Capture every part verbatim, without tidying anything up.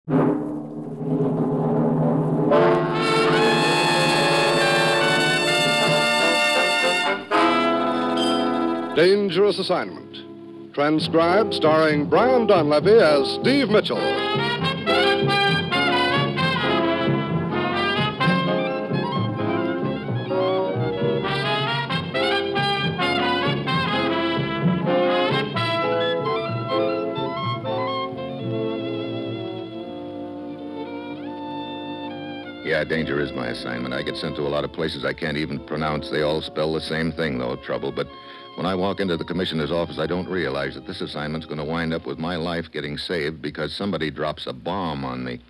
Dangerous Assignment. Transcribed starring Brian Donlevy as Steve Mitchell. Yeah, danger is my assignment. I get sent to a lot of places I can't even pronounce. They all spell the same thing, though, trouble. But when I walk into the commissioner's office, I don't realize that this assignment's going to wind up with my life getting saved because somebody drops a bomb on me.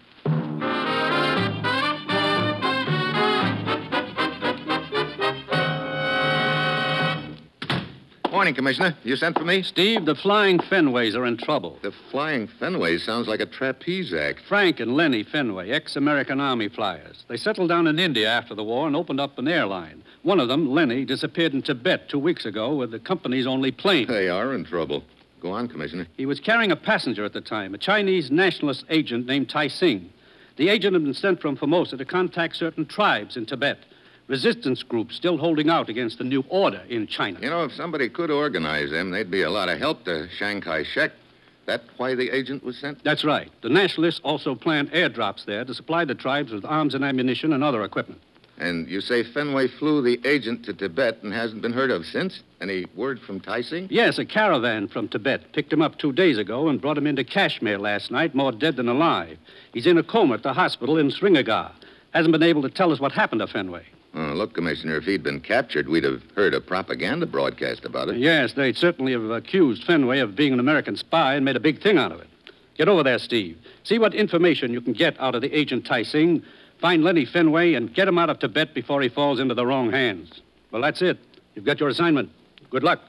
Morning, Commissioner. You sent for me? Steve, the Flying Fenways are in trouble. The Flying Fenways sounds like a trapeze act. Frank and Lenny Fenway, ex-American Army flyers. They settled down in India after the war and opened up an airline. One of them, Lenny, disappeared in Tibet two weeks ago with the company's only plane. They are in trouble. Go on, Commissioner. He was carrying a passenger at the time, a Chinese nationalist agent named Tai Sing. The agent had been sent from Formosa to contact certain tribes in Tibet. Resistance groups still holding out against the new order in China. You know, if somebody could organize them, they'd be a lot of help to Chiang Kai-shek. That why the agent was sent? That's right. The nationalists also planned airdrops there to supply the tribes with arms and ammunition and other equipment. And you say Fenway flew the agent to Tibet and hasn't been heard of since? Any word from Tai Sing? Yes, a caravan from Tibet picked him up two days ago and brought him into Kashmir last night, more dead than alive. He's in a coma at the hospital in Srinagar. Hasn't been able to tell us what happened to Fenway. Oh, look, Commissioner, if he'd been captured, we'd have heard a propaganda broadcast about it. Yes, they'd certainly have accused Fenway of being an American spy and made a big thing out of it. Get over there, Steve. See what information you can get out of the agent Tai Sing. Find Lenny Fenway and get him out of Tibet before he falls into the wrong hands. Well, that's it. You've got your assignment. Good luck.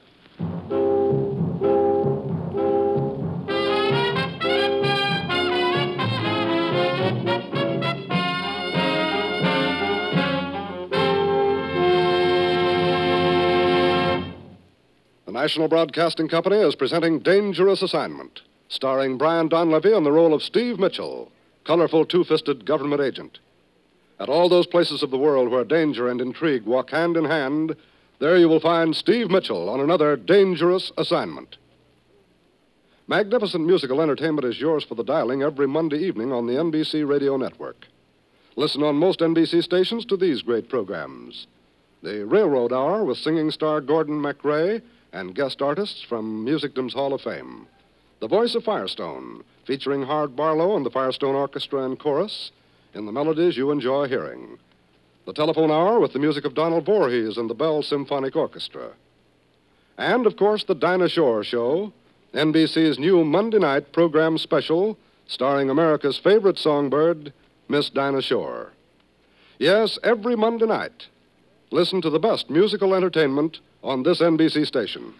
The National Broadcasting Company is presenting Dangerous Assignment, starring Brian Donlevy in the role of Steve Mitchell, colorful two-fisted government agent. At all those places of the world where danger and intrigue walk hand in hand, there you will find Steve Mitchell on another Dangerous Assignment. Magnificent musical entertainment is yours for the dialing every Monday evening on the N B C Radio Network. Listen on most N B C stations to these great programs. The Railroad Hour with singing star Gordon MacRae and guest artists from Musicdom's Hall of Fame. The Voice of Firestone, featuring Howard Barlow and the Firestone Orchestra and Chorus in the melodies you enjoy hearing. The Telephone Hour with the music of Donald Voorhees and the Bell Symphonic Orchestra. And, of course, the Dinah Shore Show, N B C's new Monday night program special starring America's favorite songbird, Miss Dinah Shore. Yes, every Monday night, listen to the best musical entertainment on this N B C station.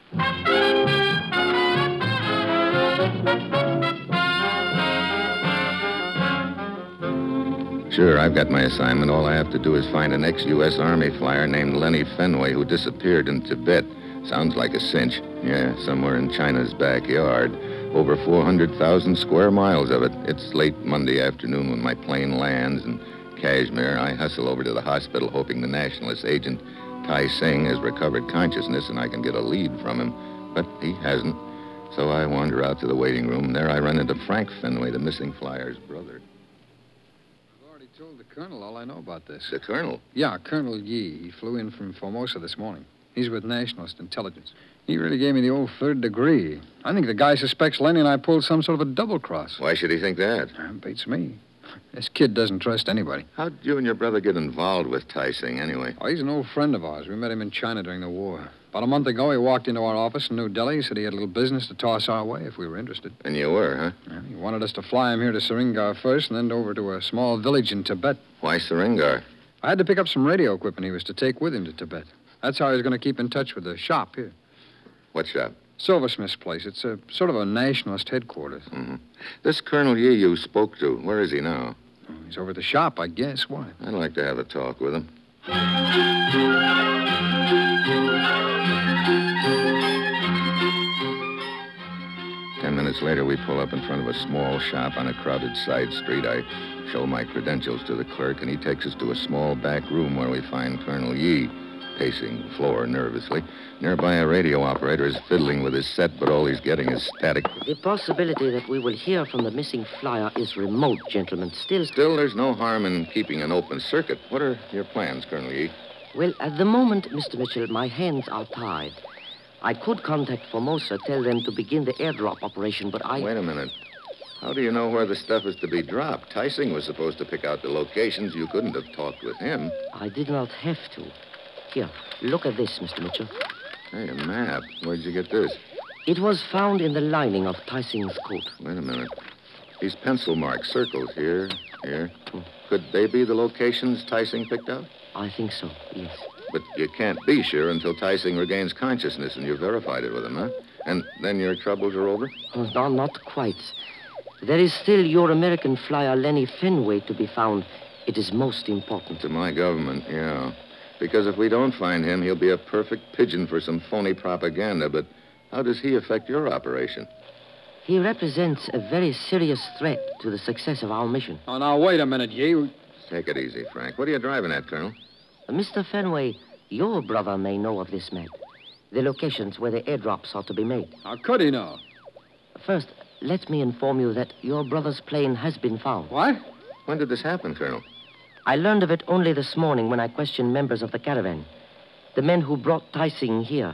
Sure, I've got my assignment. All I have to do is find an ex-U S Army flyer named Lenny Fenway who disappeared in Tibet. Sounds like a cinch. Yeah, somewhere in China's backyard. Over four hundred thousand square miles of it. It's late Monday afternoon when my plane lands in Kashmir. I hustle over to the hospital hoping the nationalist agent Tai Sing has recovered consciousness and I can get a lead from him. But he hasn't. So I wander out to the waiting room, and there I run into Frank Fenway, the missing flyer's brother. I've already told the colonel all I know about this. The colonel? Yeah, Colonel Yee. He flew in from Formosa this morning. He's with Nationalist Intelligence. He really gave me the old third degree. I think the guy suspects Lenny and I pulled some sort of a double cross. Why should he think that? Uh, beats me. This kid doesn't trust anybody. How'd you and your brother get involved with Tai Sing, anyway? Oh, he's an old friend of ours. We met him in China during the war. About a month ago, he walked into our office in New Delhi. He said he had a little business to toss our way if we were interested. And you were, huh? Yeah, he wanted us to fly him here to Srinagar first and then over to a small village in Tibet. Why Srinagar? I had to pick up some radio equipment he was to take with him to Tibet. That's how he was going to keep in touch with the shop here. What shop? Silversmith's place. It's a sort of a nationalist headquarters. Mm-hmm. This Colonel Yee you spoke to, where is he now? Oh, he's over at the shop, I guess. Why? I'd like to have a talk with him. Ten minutes minutes later, we pull up in front of a small shop on a crowded side street. I show my credentials to the clerk, and he takes us to a small back room where we find Colonel Yee pacing the floor nervously. Nearby, a radio operator is fiddling with his set, but all he's getting is static. The possibility that we will hear from the missing flyer is remote, gentlemen. Still... Still, there's no harm in keeping an open circuit. What are your plans, Colonel Yee? Well, at the moment, Mister Mitchell, my hands are tied. I could contact Formosa, tell them to begin the airdrop operation, but I... Wait a minute. How do you know where the stuff is to be dropped? Tysing was supposed to pick out the locations. You couldn't have talked with him. I did not have to. Here, look at this, Mister Mitchell. Hey, a map. Where'd you get this? It was found in the lining of Tysing's coat. Wait a minute. These pencil marks, circles here, here. Hmm. Could they be the locations Tysing picked out? I think so, yes. But you can't be sure until Tysing regains consciousness and you've verified it with him, huh? And then your troubles are over? Oh, no, not quite. There is still your American flyer, Lenny Fenway, to be found. It is most important. To my government, yeah. Because if we don't find him, he'll be a perfect pigeon for some phony propaganda. But how does he affect your operation? He represents a very serious threat to the success of our mission. Oh, now, wait a minute, Yee. Take it easy, Frank. What are you driving at, Colonel? Uh, Mister Fenway, your brother may know of this map. The locations where the airdrops are to be made. How could he know? First, let me inform you that your brother's plane has been found. What? When did this happen, Colonel? I learned of it only this morning when I questioned members of the caravan. The men who brought Tysing here.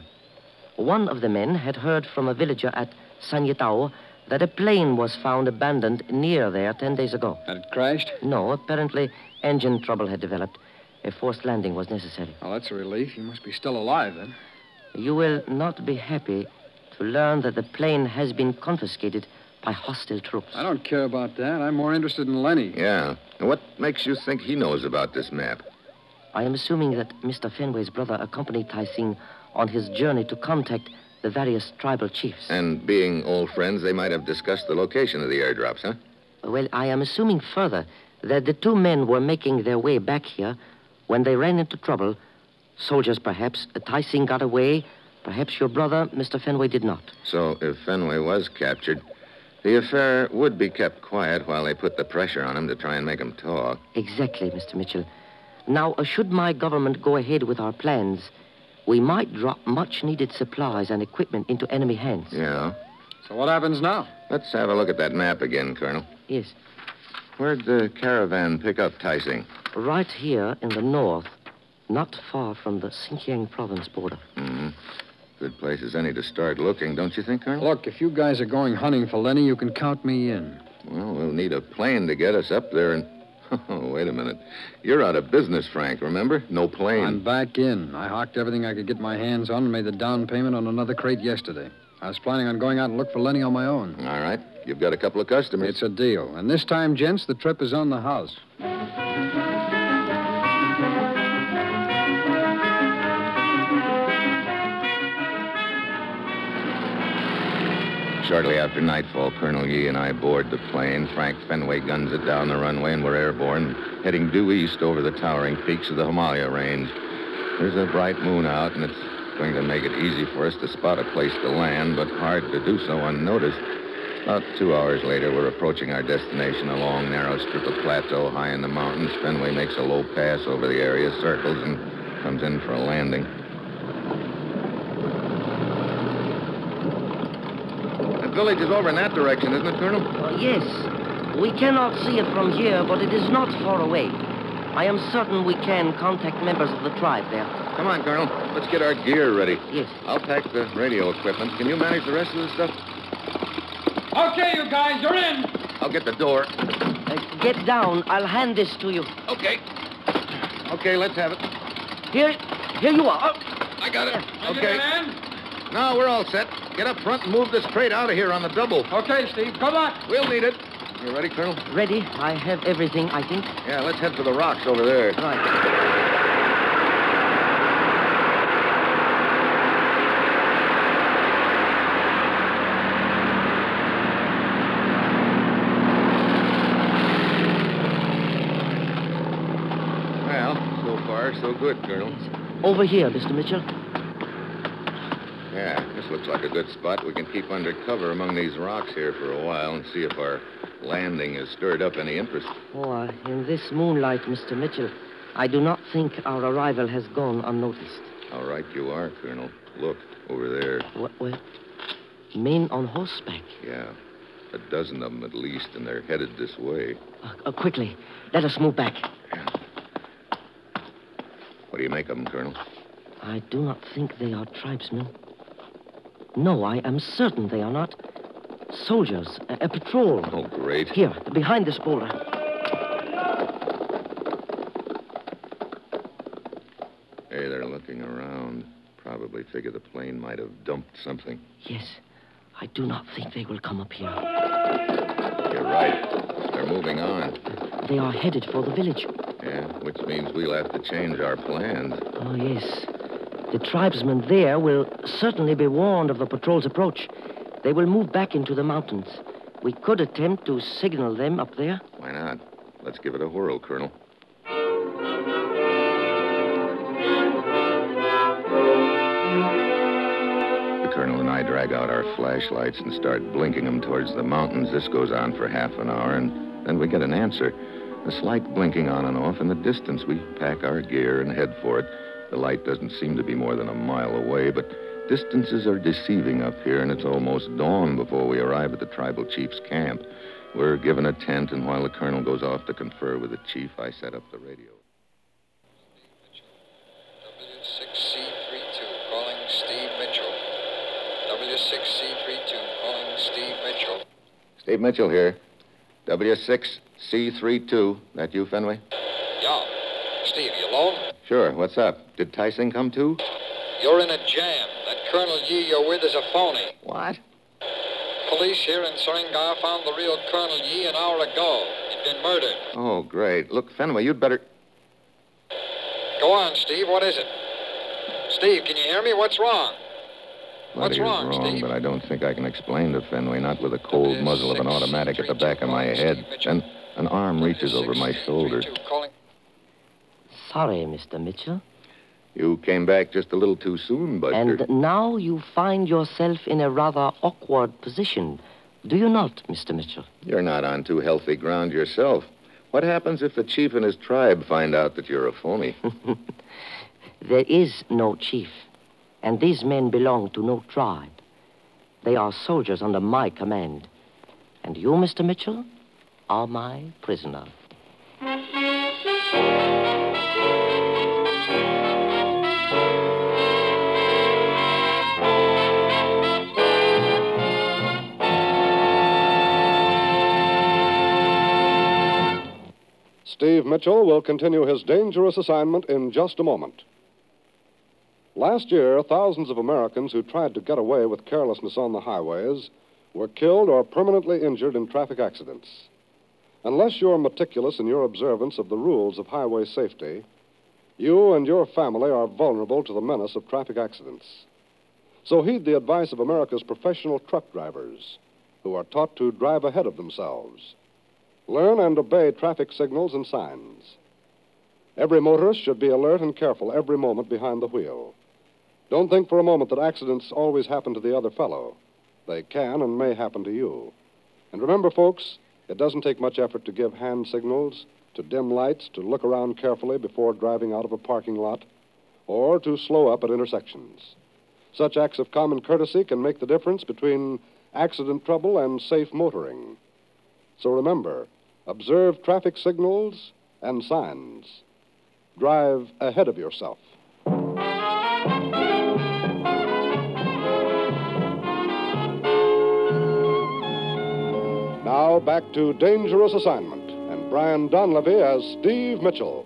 One of the men had heard from a villager at Sanyetao that a plane was found abandoned near there ten days ago. And it crashed? No, apparently engine trouble had developed. A forced landing was necessary. Well, that's a relief. He must be still alive, then. You will not be happy to learn that the plane has been confiscated by hostile troops. I don't care about that. I'm more interested in Lenny. Yeah. And what makes you think he knows about this map? I am assuming that Mister Fenway's brother accompanied Tysing on his journey to contact the various tribal chiefs. And being old friends, they might have discussed the location of the airdrops, huh? Well, I am assuming further that the two men were making their way back here when they ran into trouble. Soldiers, perhaps. Tysing got away. Perhaps your brother, Mister Fenway, did not. So if Fenway was captured, the affair would be kept quiet while they put the pressure on him to try and make him talk. Exactly, Mister Mitchell. Now, uh, should my government go ahead with our plans, we might drop much-needed supplies and equipment into enemy hands. Yeah. So what happens now? Let's have a look at that map again, Colonel. Yes. Where'd the caravan pick up Tysing? Right here in the north, not far from the Xinjiang province border. Mm-hmm. Good place as any to start looking, don't you think, Colonel? Look, if you guys are going hunting for Lenny, you can count me in. Well, we'll need a plane to get us up there and... Oh, wait a minute. You're out of business, Frank, remember? No plane. I'm back in. I hawked everything I could get my hands on and made the down payment on another crate yesterday. I was planning on going out and look for Lenny on my own. All right. You've got a couple of customers. It's a deal. And this time, gents, the trip is on the house. Shortly after nightfall, Colonel Yee and I board the plane. Frank Fenway guns it down the runway, and we're airborne, heading due east over the towering peaks of the Himalaya range. There's a bright moon out, and it's going to make it easy for us to spot a place to land, but hard to do so unnoticed. About two hours later, we're approaching our destination, a long, narrow strip of plateau high in the mountains. Fenway makes a low pass over the area, circles, and comes in for a landing. The village is over in that direction, isn't it, Colonel? Uh, yes. We cannot see it from here, but it is not far away. I am certain we can contact members of the tribe there. Come on, Colonel. Let's get our gear ready. Yes. I'll pack the radio equipment. Can you manage the rest of the stuff? Okay, you guys, you're in. I'll get the door. Uh, get down. I'll hand this to you. Okay. Okay, let's have it. Here, here you are. I got it. You Okay. get in? No, we're all set. Get up front and move this crate out of here on the double. Okay, Steve. Good luck. We'll need it. You ready, Colonel? Ready. I have everything, I think. Yeah, let's head for the rocks over there. Right. Well, so far, so good, Colonel. Over here, Mister Mitchell. Yeah. This looks like a good spot. We can keep under cover among these rocks here for a while and see if our landing has stirred up any interest. Oh, uh, in this moonlight, Mister Mitchell, I do not think our arrival has gone unnoticed. All right, you are, Colonel. Look, over there. What, what? Men on horseback. Yeah, a dozen of them at least, and they're headed this way. Uh, uh, quickly, let us move back. Yeah. What do you make of them, Colonel? I do not think they are tribesmen. No, I am certain they are not. Soldiers, a, a patrol. Oh, great. Here, behind this boulder. Hey, they're looking around. Probably figure the plane might have dumped something. Yes. I do not think they will come up here. You're right. They're moving on. They are headed for the village. Yeah, which means we'll have to change our plans. Oh, yes. The tribesmen there will certainly be warned of the patrol's approach. They will move back into the mountains. We could attempt to signal them up there. Why not? Let's give it a whirl, Colonel. The Colonel and I drag out our flashlights and start blinking them towards the mountains. This goes on for half an hour, and then we get an answer. A slight blinking on and off in the distance. We pack our gear and head for it. The light doesn't seem to be more than a mile away, but distances are deceiving up here, and it's almost dawn before we arrive at the tribal chief's camp. We're given a tent, and while the colonel goes off to confer with the chief, I set up the radio. W six C thirty-two, calling Steve Mitchell. W six C thirty-two, calling Steve Mitchell. Steve Mitchell here. W six C thirty-two. That you, Fenway? Yeah. Steve, you alone? Sure. What's up? Did Tysing come too? You're in a jam. That Colonel Yee you're with is a phony. What? Police here in Seringar found the real Colonel Yee an hour ago. He'd been murdered. Oh, great. Look, Fenway, you'd better... Go on, Steve. What is it? Steve, can you hear me? What's wrong? What's Bloody is wrong, wrong, Steve? but I don't think I can explain to Fenway, not with the cold It is muzzle of an six, automatic at the three, back of my two, head. Steve Mitchell. Then an arm reaches over my shoulder. Calling. Sorry, Mister Mitchell. You came back just a little too soon, Buster. And now you find yourself in a rather awkward position. Do you not, Mister Mitchell? You're not on too healthy ground yourself. What happens if the chief and his tribe find out that you're a phony? There is no chief, and these men belong to no tribe. They are soldiers under my command. And you, Mister Mitchell, are my prisoner. Steve Mitchell will continue his dangerous assignment in just a moment. Last year, thousands of Americans who tried to get away with carelessness on the highways were killed or permanently injured in traffic accidents. Unless you're meticulous in your observance of the rules of highway safety, you and your family are vulnerable to the menace of traffic accidents. So heed the advice of America's professional truck drivers, who are taught to drive ahead of themselves. Learn and obey traffic signals and signs. Every motorist should be alert and careful every moment behind the wheel. Don't think for a moment that accidents always happen to the other fellow. They can and may happen to you. And remember, folks, it doesn't take much effort to give hand signals, to dim lights, to look around carefully before driving out of a parking lot, or to slow up at intersections. Such acts of common courtesy can make the difference between accident trouble and safe motoring. So remember, observe traffic signals and signs. Drive ahead of yourself. Now back to Dangerous Assignment and Brian Donlevy as Steve Mitchell.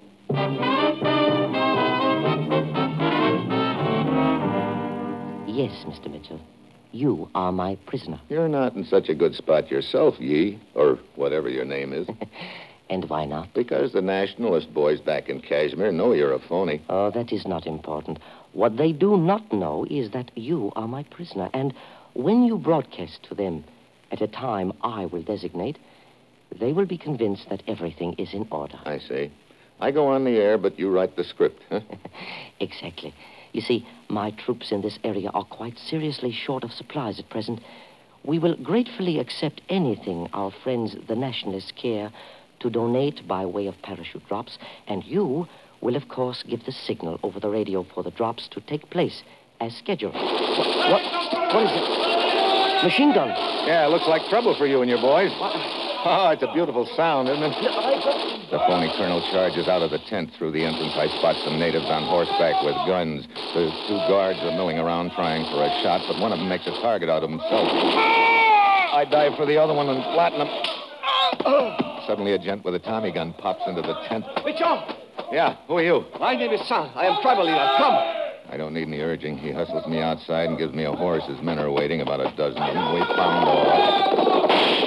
Yes, Mister Mitchell. You are my prisoner. You're not in such a good spot yourself, Yee, or whatever your name is. And why not? Because the nationalist boys back in Kashmir know you're a phony. Oh, that is not important. What they do not know is that you are my prisoner. And when you broadcast to them at a time I will designate, they will be convinced that everything is in order. I see. I go on the air, but you write the script, huh? Exactly. You see, my troops in this area are quite seriously short of supplies at present. We will gratefully accept anything our friends, the nationalists, care to donate by way of parachute drops, and you will, of course, give the signal over the radio for the drops to take place as scheduled. What? What, what is it? Machine gun. Yeah, looks like trouble for you and your boys. Oh, it's a beautiful sound, isn't it? The phony colonel charges out of the tent through the entrance. I spot some natives on horseback with guns. The two guards are milling around trying for a shot, but one of them makes a target out of himself. I dive for the other one and flatten him. Suddenly, a gent with a Tommy gun pops into the tent. Mitchell! Yeah, who are you? My name is San. I am tribal leader. Come. I don't need any urging. He hustles me outside and gives me a horse. His men are waiting, about a dozen of them. We pound off.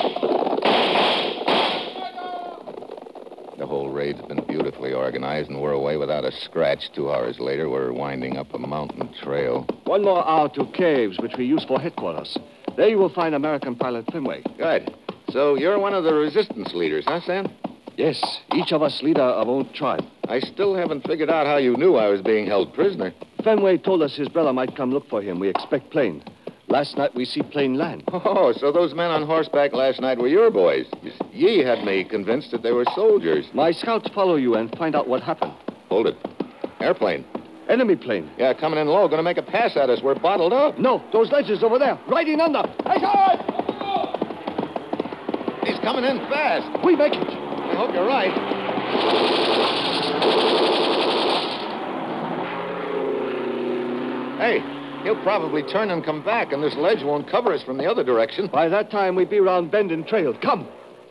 The whole raid's been beautifully organized, and we're away without a scratch. Two hours later, we're winding up a mountain trail. One more hour to caves, which we use for headquarters. There you will find American pilot Fenway. Good. So you're one of the resistance leaders, huh, Sam? Yes, each of us leader of own tribe. I still haven't figured out how you knew I was being held prisoner. Fenway told us his brother might come look for him. We expect plane. Last night we see plane land. Oh, so those men on horseback last night were your boys. Ye had me convinced that they were soldiers. My scouts follow you and find out what happened. Hold it. Airplane. Enemy plane. Yeah, coming in low. Gonna make a pass at us. We're bottled up. No, those ledges over there. Riding under. Hey, guard! He's coming in fast. We make it. I hope you're right. Hey, he'll probably turn and come back, and this ledge won't cover us from the other direction. By that time, we'd be round bend and trail. Come.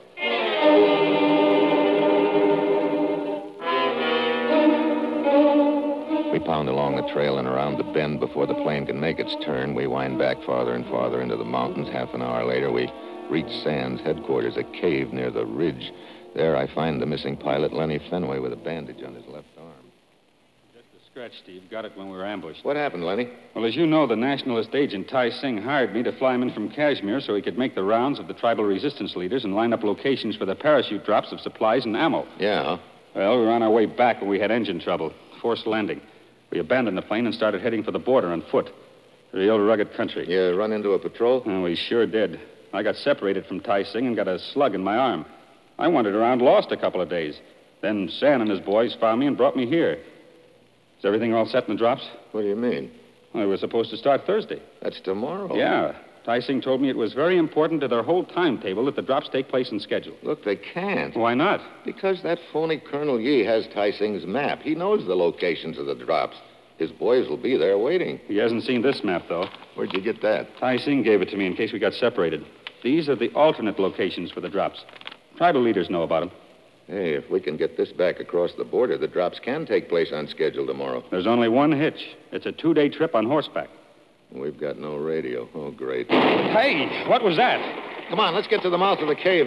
We pound along the trail and around the bend before the plane can make its turn. We wind back farther and farther into the mountains. Half an hour later, we reach Sands' headquarters, a cave near the ridge. There I find the missing pilot, Lenny Fenway, with a bandage on his left arm. Just a scratch, Steve. Got it when we were ambushed. What happened, Lenny? Well, as you know, the nationalist agent Tai Sing hired me to fly him in from Kashmir so he could make the rounds of the tribal resistance leaders and line up locations for the parachute drops of supplies and ammo. Yeah. Well, we were on our way back when we had engine trouble. Forced landing. We abandoned the plane and started heading for the border on foot. Real rugged country. You run into a patrol? Oh, we sure did. I got separated from Tai Sing and got a slug in my arm. I wandered around lost a couple of days. Then San and his boys found me and brought me here. Is everything all set in the drops? What do you mean? Well, we were supposed to start Thursday. That's tomorrow. Yeah. Tai Sing told me it was very important to their whole timetable that the drops take place in schedule. Look, they can't. Why not? Because that phony Colonel Yee has Tai Sing's map. He knows the locations of the drops. His boys will be there waiting. He hasn't seen this map, though. Where'd you get that? Tai Sing gave it to me in case we got separated. These are the alternate locations for the drops. Tribal leaders know about them. Hey, if we can get this back across the border, the drops can take place on schedule tomorrow. There's only one hitch. It's a two-day trip on horseback. We've got no radio. Oh, great. Hey, what was that? Come on, let's get to the mouth of the cave.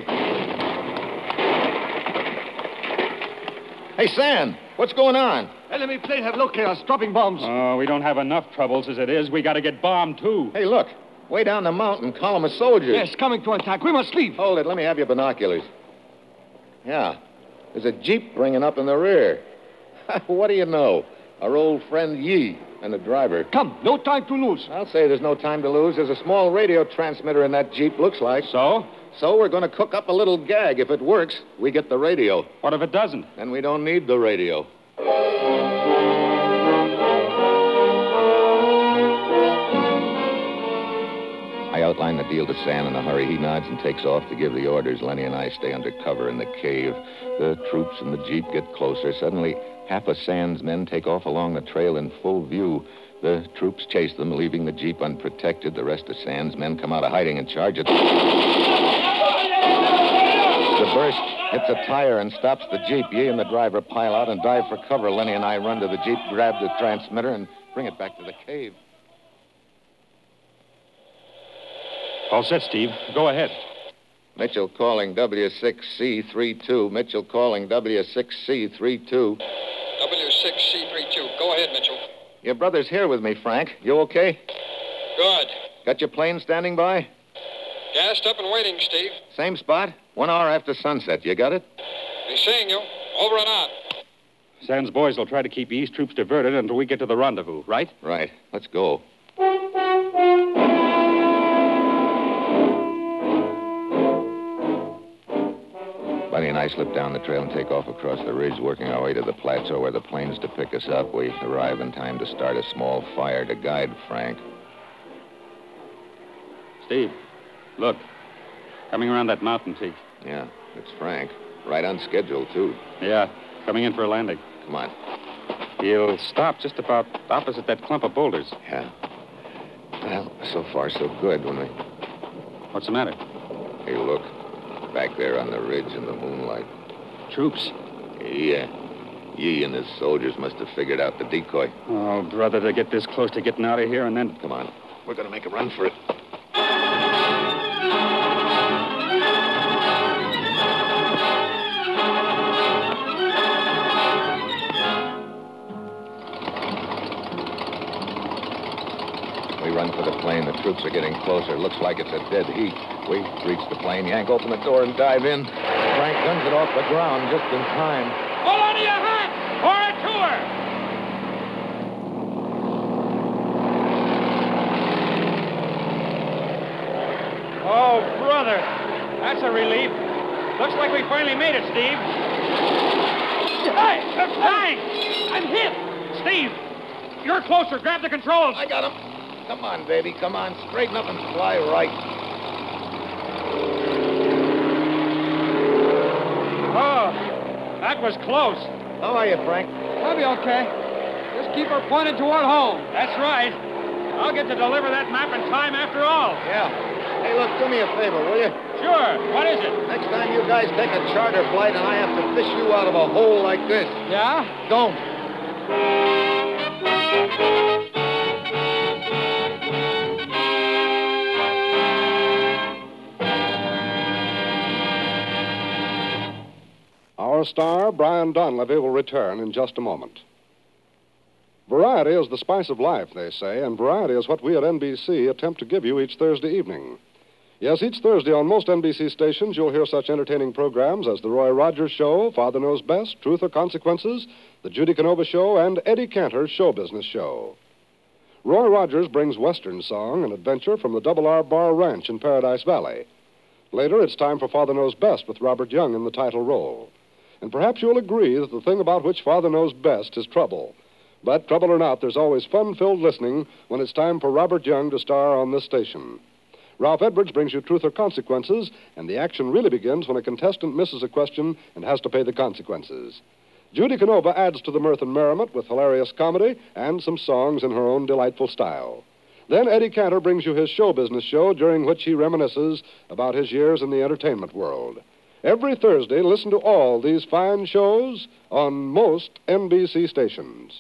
Hey, Sam, what's going on? Enemy plane have located us, dropping bombs. Oh, we don't have enough troubles as it is. We got to get bombed, too. Hey, look. Way down the mountain, column of soldiers. Yes, coming to attack. We must leave. Hold it. Let me have your binoculars. Yeah. There's a jeep bringing up in the rear. What do you know? Our old friend Yee and the driver. Come, no time to lose. I'll say there's no time to lose. There's a small radio transmitter in that jeep, looks like. So? So we're going to cook up a little gag. If it works, we get the radio. What if it doesn't? Then we don't need the radio. I outline the deal to Sam in a hurry. He nods and takes off to give the orders. Lenny and I stay under cover in the cave. The troops and the jeep get closer. Suddenly, half of Sam's men take off along the trail in full view. The troops chase them, leaving the jeep unprotected. The rest of Sam's men come out of hiding and charge it. The burst hits a tire and stops the jeep. Ye and the driver pile out and dive for cover. Lenny and I run to the jeep, grab the transmitter, and bring it back to the cave. All set, Steve. Go ahead. Mitchell calling W six C thirty-two. Mitchell calling W six C thirty-two. W six C thirty-two. Go ahead, Mitchell. Your brother's here with me, Frank. You okay? Good. Got your plane standing by? Gassed up and waiting, Steve. Same spot? One hour after sunset. You got it? Be seeing you. Over and out. San's boys will try to keep East troops diverted until we get to the rendezvous, right? Right. Let's go. Buddy and I slip down the trail and take off across the ridge, working our way to the plateau where the plane's to pick us up. We arrive in time to start a small fire to guide Frank. Steve, look. Coming around that mountain peak. Yeah, it's Frank. Right on schedule, too. Yeah, coming in for a landing. Come on. He'll stop just about opposite that clump of boulders. Yeah. Well, so far so good when we... What's the matter? Hey, look. Back there on the ridge in the moonlight. Troops. Yeah. Yee and his soldiers must have figured out the decoy. Oh, brother, to get this close to getting out of here and then... Come on. We're going to make a run for it. We run for the plane. The troops are getting closer. Looks like it's a dead heat. We reach the plane, yank open the door, and dive in. Frank guns it off the ground just in time. Hold on to your hat! Pour it to her! Oh, brother. That's a relief. Looks like we finally made it, Steve. Hey, Frank! I'm hit! Steve, you're closer. Grab the controls. I got him. Come on, baby. Come on. Straighten up and fly right. Oh, that was close. How are you, Frank? I'll be okay. Just keep her pointed toward home. That's right. I'll get to deliver that map in time after all. Yeah. Hey, look, do me a favor, will you? Sure. What is it? Next time you guys take a charter flight and I have to fish you out of a hole like this, Yeah? don't. Our star, Brian Donlevy, will return in just a moment. Variety is the spice of life, they say, and variety is what we at N B C attempt to give you each Thursday evening. Yes, each Thursday on most N B C stations, you'll hear such entertaining programs as The Roy Rogers Show, Father Knows Best, Truth or Consequences, The Judy Canova Show, and Eddie Cantor's Show Business Show. Roy Rogers brings Western song and adventure from the Double R Bar Ranch in Paradise Valley. Later, it's time for Father Knows Best with Robert Young in the title role. And perhaps you'll agree that the thing about which Father knows best is trouble. But trouble or not, there's always fun-filled listening when it's time for Robert Young to star on this station. Ralph Edwards brings you Truth or Consequences, and the action really begins when a contestant misses a question and has to pay the consequences. Judy Canova adds to the mirth and merriment with hilarious comedy and some songs in her own delightful style. Then Eddie Cantor brings you his show business show, during which he reminisces about his years in the entertainment world. Every Thursday, listen to all these fine shows on most N B C stations.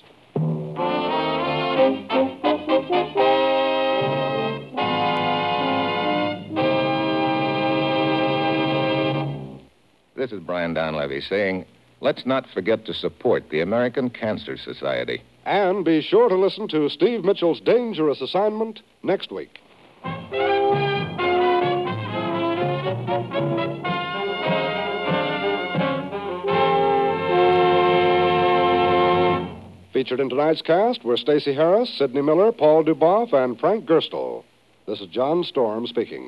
This is Brian Donlevy saying, let's not forget to support the American Cancer Society. And be sure to listen to Steve Mitchell's Dangerous Assignment next week. Featured in tonight's cast were Stacey Harris, Sidney Miller, Paul Duboff, and Frank Gerstle. This is John Storm speaking.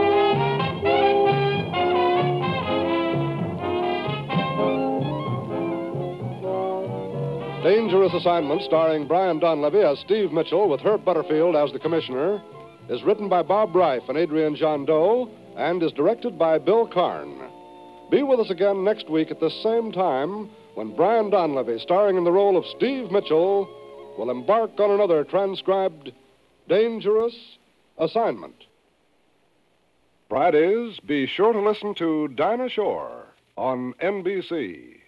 Dangerous Assignment, starring Brian Donlevy as Steve Mitchell with Herb Butterfield as the commissioner, is written by Bob Reif and Adrian Jondeau and is directed by Bill Karn. Be with us again next week at this same time when Brian Donlevy, starring in the role of Steve Mitchell, will embark on another transcribed Dangerous Assignment. Fridays, be sure to listen to Dinah Shore on N B C.